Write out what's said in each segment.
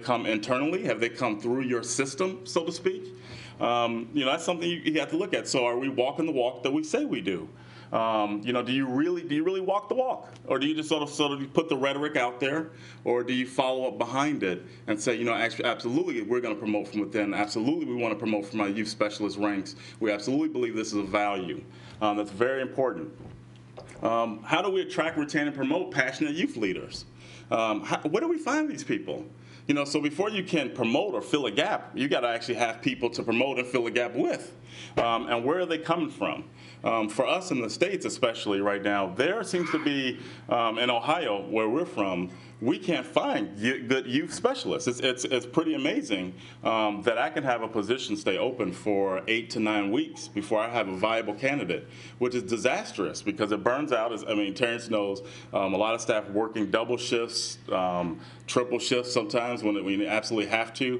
come internally? Have they come through your system, so to speak? That's something you have to look at. So are we walking the walk that we say we do? Do you really walk the walk, or do you just sort of put the rhetoric out there, or do you follow up behind it and say, actually, absolutely, we're going to promote from within. Absolutely, we want to promote from our youth specialist ranks. We absolutely believe this is a value. That's very important. How do we attract, retain, and promote passionate youth leaders? Where do we find these people? So before you can promote or fill a gap, you got to actually have people to promote and fill a gap with. And where are they coming from? For us in the States, especially right now, there seems to be, in Ohio, where we're from, we can't find good youth specialists. It's pretty amazing that I can have a position stay open for 8 to 9 weeks before I have a viable candidate, which is disastrous because it burns out. Terrence knows a lot of staff working double shifts, triple shifts sometimes when we absolutely have to.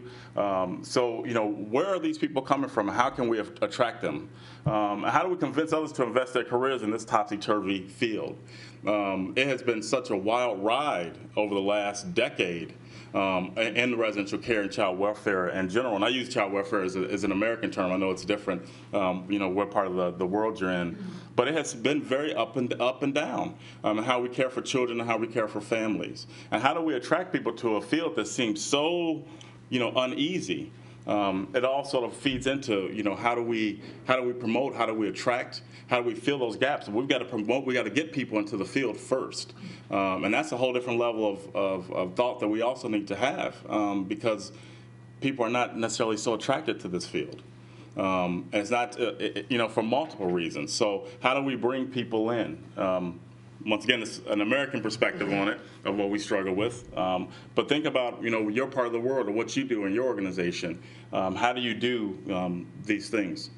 Where are these people coming from? How can we attract them? How do we convince others to invest their careers in this topsy-turvy field? It has been such a wild ride over the last decade in the residential care and child welfare in general. And I use child welfare as an American term. I know it's different, what part of the world you're in. But it has been very up and down, how we care for children and how we care for families. And how do we attract people to a field that seems so, uneasy? It all sort of feeds into, how do we promote, how do we attract, how do we fill those gaps? We've got to promote, we've got to get people into the field first. And that's a whole different level of thought that we also need to have because people are not necessarily so attracted to this field. And it's not, for multiple reasons. So how do we bring people in? Once again, it's an American perspective on it of what we struggle with. But think about, your part of the world or what you do in your organization. How do you do these things?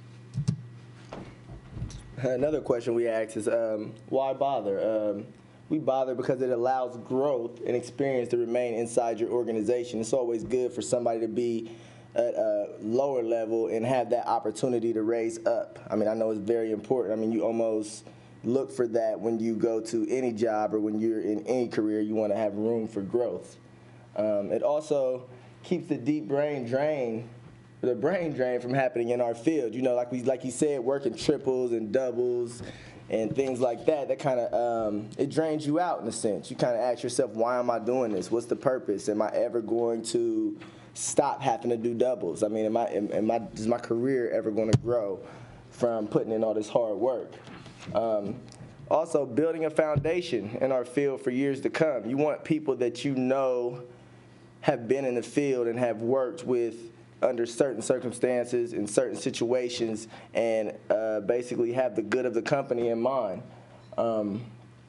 Another question we ask is, why bother? We bother because it allows growth and experience to remain inside your organization. It's always good for somebody to be at a lower level and have that opportunity to raise up. I know it's very important. You almost look for that when you go to any job or when you're in any career. You want to have room for growth. It also keeps the brain drain from happening in our field. Like you said, working triples and doubles and things like that. That kind of it drains you out in a sense. You kind of ask yourself, why am I doing this? What's the purpose? Am I ever going to stop having to do doubles? Is my career ever going to grow from putting in all this hard work? Also, building a foundation in our field for years to come. You want people that have been in the field and have worked with under certain circumstances in certain situations and basically have the good of the company in mind. And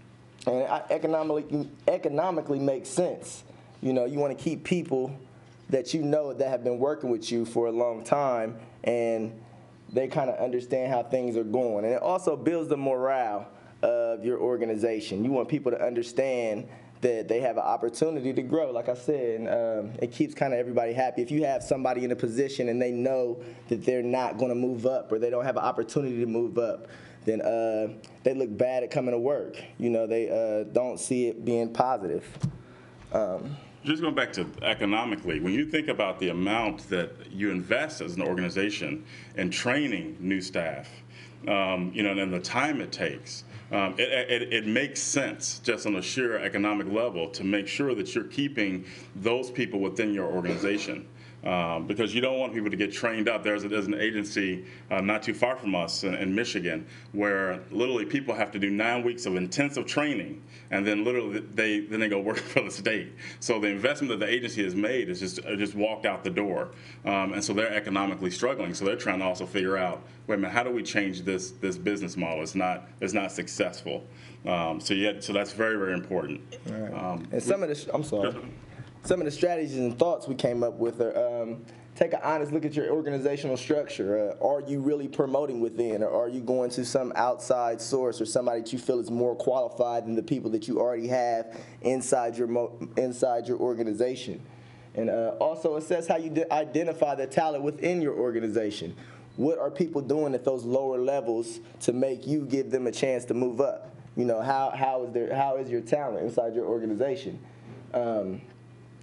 it economically makes sense. You want to keep people that that have been working with you for a long time and they kind of understand how things are going. And it also builds the morale of your organization. You want people to understand that they have an opportunity to grow, like I said, and it keeps kind of everybody happy. If you have somebody in a position and they know that they're not going to move up or they don't have an opportunity to move up, then they look bad at coming to work. They don't see it being positive. Just going back to economically, when you think about the amount that you invest as an organization in training new staff, and the time it takes, it makes sense just on a sheer economic level to make sure that you're keeping those people within your organization. Because you don't want people to get trained up. There's an agency not too far from us in Michigan where literally people have to do 9 weeks of intensive training, and then literally they go work for the state. So the investment that the agency has made is just walked out the door, and so they're economically struggling. So they're trying to also figure out, wait a minute, how do we change this business model? It's not successful. So that's very, very important. Right. And some of the strategies and thoughts we came up with are take an honest look at your organizational structure. Are you really promoting within, or are you going to some outside source or somebody that you feel is more qualified than the people that you already have inside your organization? And also assess how you identify the talent within your organization. What are people doing at those lower levels to make you give them a chance to move up? How is your talent inside your organization?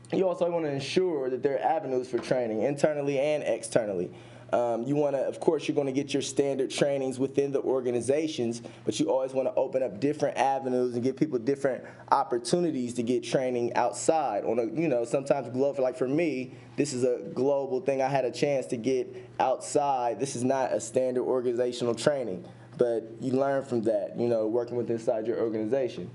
you also want to ensure that there are avenues for training internally and externally. You want to, of course, you're going to get your standard trainings within the organizations, but you always want to open up different avenues and give people different opportunities to get training outside. On a, sometimes global. Like for me, this is a global thing. I had a chance to get outside. This is not a standard organizational training, but you learn from that. Working with inside your organization.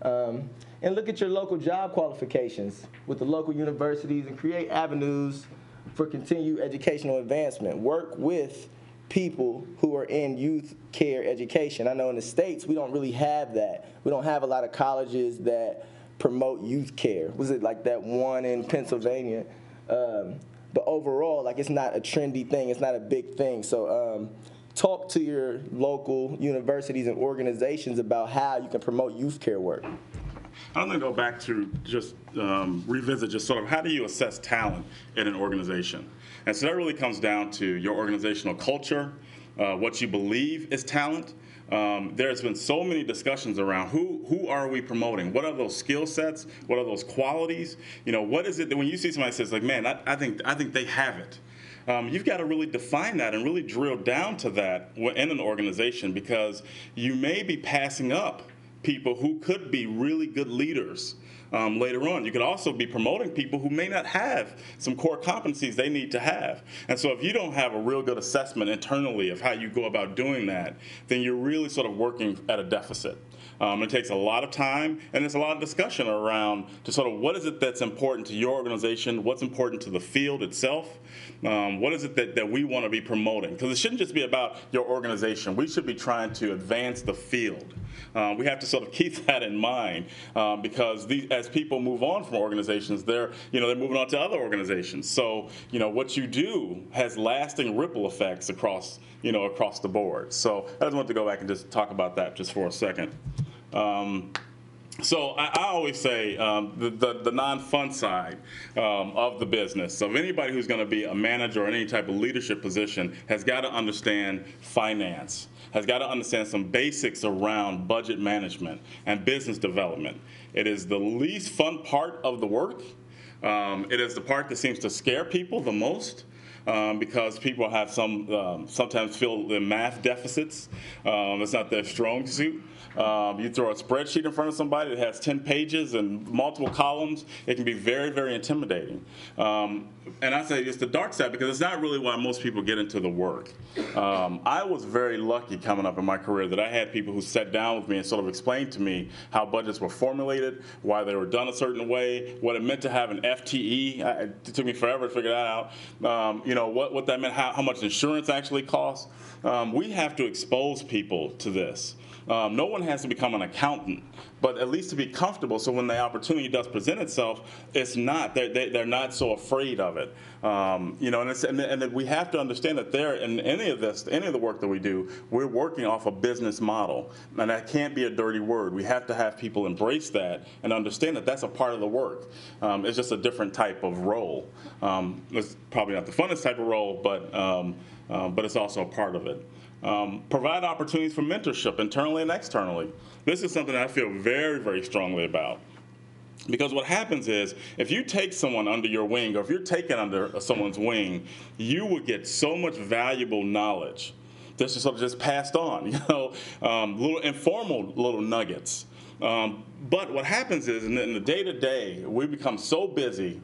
And look at your local job qualifications with the local universities and create avenues for continued educational advancement. Work with people who are in youth care education. I know in the States we don't really have that. We don't have a lot of colleges that promote youth care. Was it like that one in Pennsylvania? But overall, it's not a trendy thing. It's not a big thing. So talk to your local universities and organizations about how you can promote youth care work. I'm going to go back to just revisit just sort of how do you assess talent in an organization. And so that really comes down to your organizational culture, what you believe is talent. There's been so many discussions around who are we promoting? What are those skill sets? What are those qualities? What is it that when you see somebody says, man, I think they have it. You've got to really define that and really drill down to that in an organization, because you may be passing up people who could be really good leaders later on. You could also be promoting people who may not have some core competencies they need to have. And so if you don't have a real good assessment internally of how you go about doing that, then you're really sort of working at a deficit. It takes a lot of time, and there's a lot of discussion around to sort of what is it that's important to your organization, what's important to the field itself, what is it that we want to be promoting. Because it shouldn't just be about your organization. We should be trying to advance the field. We have to sort of keep that in mind, because as people move on from organizations, they're moving on to other organizations. So what you do has lasting ripple effects across the board. So I just wanted to go back and just talk about that just for a second. So I always say the non-fun side of the business of anybody who's going to be a manager or in any type of leadership position has got to understand finance, has got to understand some basics around budget management and business development. It is the least fun part of the work. It is the part that seems to scare people the most. Because people have sometimes feel the math deficits. It's not their strong suit. You throw a spreadsheet in front of somebody that has 10 pages and multiple columns, it can be very, very intimidating. And I say it's the dark side because it's not really why most people get into the work. I was very lucky coming up in my career that I had people who sat down with me and sort of explained to me how budgets were formulated, why they were done a certain way, what it meant to have an FTE. It took me forever to figure that out. What that meant, how much insurance actually costs. We have to expose people to this. No one has to become an accountant, but at least to be comfortable so when the opportunity does present itself, they're not so afraid of it. And we have to understand that in any of the work that we do, we're working off a business model, and that can't be a dirty word. We have to have people embrace that and understand that that's a part of the work. It's just a different type of role. It's probably not the funnest type of role, but it's also a part of it. Provide opportunities for mentorship internally and externally. This is something I feel very, very strongly about. Because what happens is, if you take someone under your wing, or if you're taken under someone's wing, you will get so much valuable knowledge that's just sort of just passed on, little informal little nuggets. But what happens is, in the day-to-day, we become so busy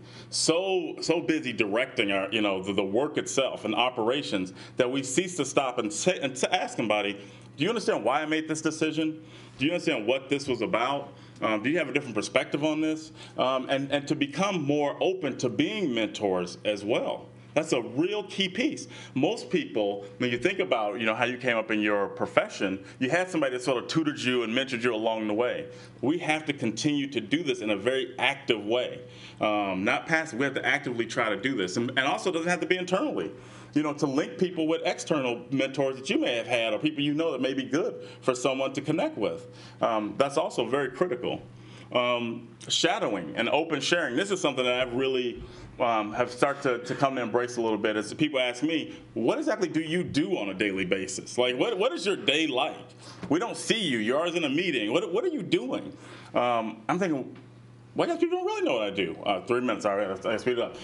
directing our, the work itself and operations that we cease to stop and ask somebody, do you understand why I made this decision? Do you understand what this was about? Do you have a different perspective on this? And to become more open to being mentors as well. That's a real key piece. Most people, when you think about, how you came up in your profession, you had somebody that sort of tutored you and mentored you along the way. We have to continue to do this in a very active way, not passive. We have to actively try to do this, and also it doesn't have to be internally. To link people with external mentors that you may have had, or people that may be good for someone to connect with. That's also very critical. Shadowing and open sharing. This is something that I've really have started to come to embrace a little bit. As people ask me, what exactly do you do on a daily basis? Like, what is your day like? We don't see you. You're always in a meeting. What are you doing? I'm thinking, Well, I guess people don't really know what I do. 3 minutes, all right, I speed it up.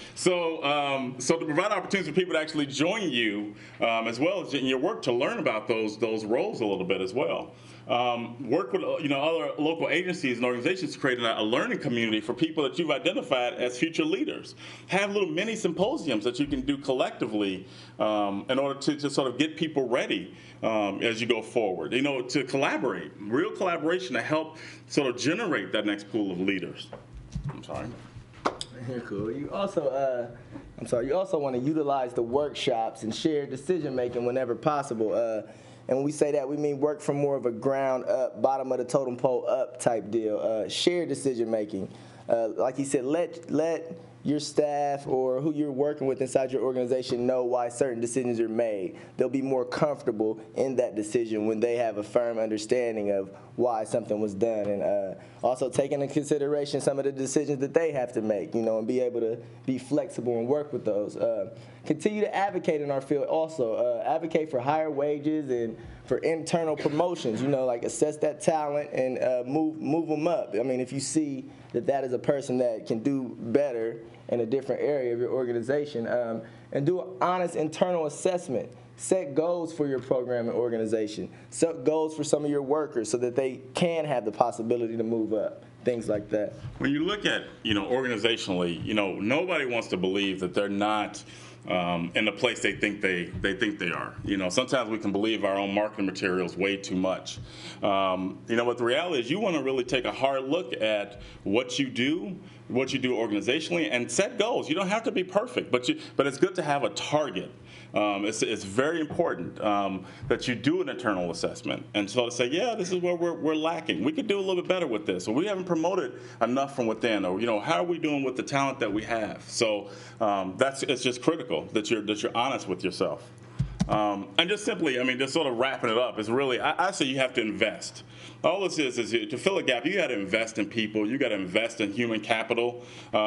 So, so to provide opportunities for people to actually join you, as well as in your work, to learn about those roles a little bit as well. Work with other local agencies and organizations to create a learning community for people that you've identified as future leaders. Have little mini symposiums that you can do collectively in order to sort of get people ready as you go forward. To collaborate, real collaboration to help sort of generate that next pool of leaders. I'm sorry. You're cool. You also, you also want to utilize the workshops and shared decision making whenever possible. And when we say that, we mean work from more of a ground up, bottom of the totem pole up type deal. Shared decision making. Like you said, let your staff or who you're working with inside your organization know why certain decisions are made. They'll be more comfortable in that decision when they have a firm understanding of why something was done, and also taking into consideration some of the decisions that they have to make, and be able to be flexible and work with those. Continue to advocate in our field also. Advocate for higher wages and for internal promotions, like assess that talent and move them up. I mean, if you see that is a person that can do better in a different area of your organization, and do an honest internal assessment. Set goals for your program and organization. Set goals for some of your workers so that they can have the possibility to move up. Things like that. When you look at, organizationally, nobody wants to believe that they're not in the place they think they are. Sometimes we can believe our own marketing materials way too much. But the reality is you want to really take a hard look at what you do organizationally, and set goals. You don't have to be perfect, but it's good to have a target. It's very important that you do an internal assessment, and so to say, this is where we're lacking. We could do a little bit better with this, or we haven't promoted enough from within, or how are we doing with the talent that we have? So it's just critical that you're honest with yourself. And just simply, just sort of wrapping it up, is really, I say you have to invest. All this is to fill a gap, you got to invest in people. You got to invest in human capital.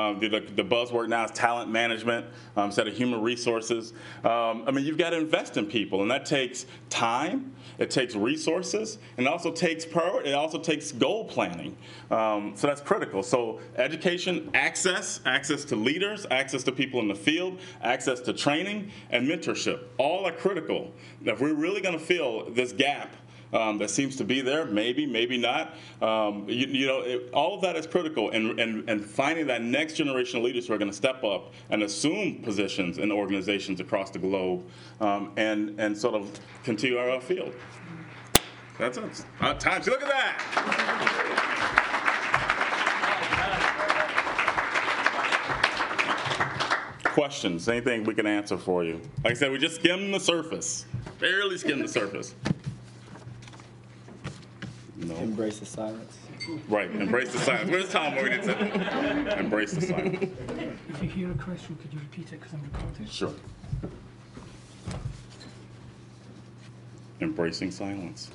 The buzzword now is talent management instead of human resources. You've got to invest in people, and that takes time. It takes resources, and it also takes priority. It also takes goal planning. So that's critical. So education, access to leaders, access to people in the field, access to training, and mentorship. All are critical. If we're really going to fill this gap that seems to be there, maybe not. All of that is critical, and finding that next generation of leaders who are going to step up and assume positions in organizations across the globe, and sort of continue our field. That's it. Time. So look at that. Questions? Anything we can answer for you? Like I said, we just skimmed the surface. Barely skimmed the surface. No. Embrace the silence. Right, embrace the silence. Where's Tom Morgan? Embrace the silence. If you hear a question, could you repeat it because I'm recording? Sure. Embracing silence.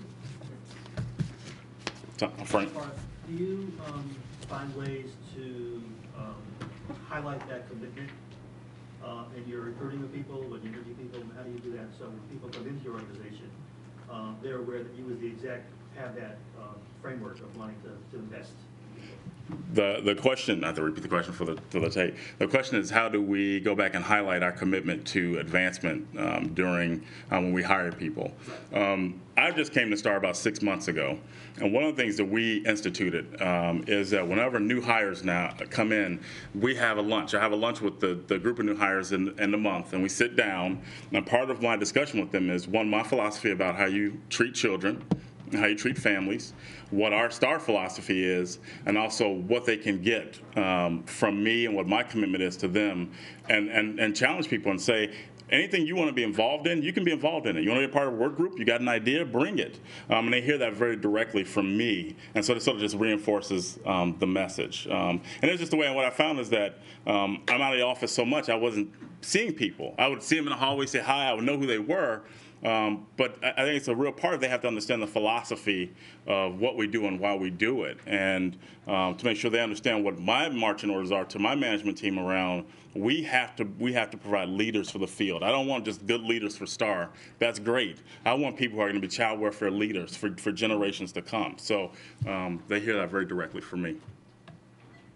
Frank? Do you find ways to highlight that commitment in your recruiting of people, when you interview people? How do you do that so when people come into your organization, they're aware that you as the exec have that framework of wanting to invest? The question, not to repeat the question for the tape, the question is, how do we go back and highlight our commitment to advancement during when we hire people? I just came to STAR about 6 months ago, and one of the things that we instituted is that whenever new hires now come in, we have a lunch. I have a lunch with the group of new hires in the month, and we sit down, and part of my discussion with them is, one, my philosophy about how you treat children, how you treat families, what our STAR philosophy is, and also what they can get from me and what my commitment is to them, and challenge people and say, anything you want to be involved in, you can be involved in it. You want to be a part of a work group, you got an idea, bring it. And they hear that very directly from me. And so it sort of just reinforces the message. And it's just the way, and what I found is that I'm out of the office so much, I wasn't seeing people. I would see them in the hallway, say hi, I would know who they were. But I think it's a real part of, they have to understand the philosophy of what we do and why we do it, and to make sure they understand what my marching orders are to my management team around, we have to provide leaders for the field. I don't want just good leaders for STAR. That's great. I want people who are going to be child welfare leaders for generations to come. So they hear that very directly from me.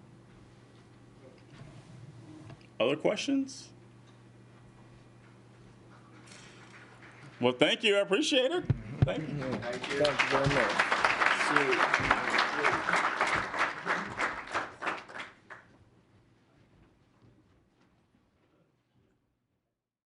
Other questions? Well, thank you. I appreciate it. Thank you. Thank you very much. Sweet.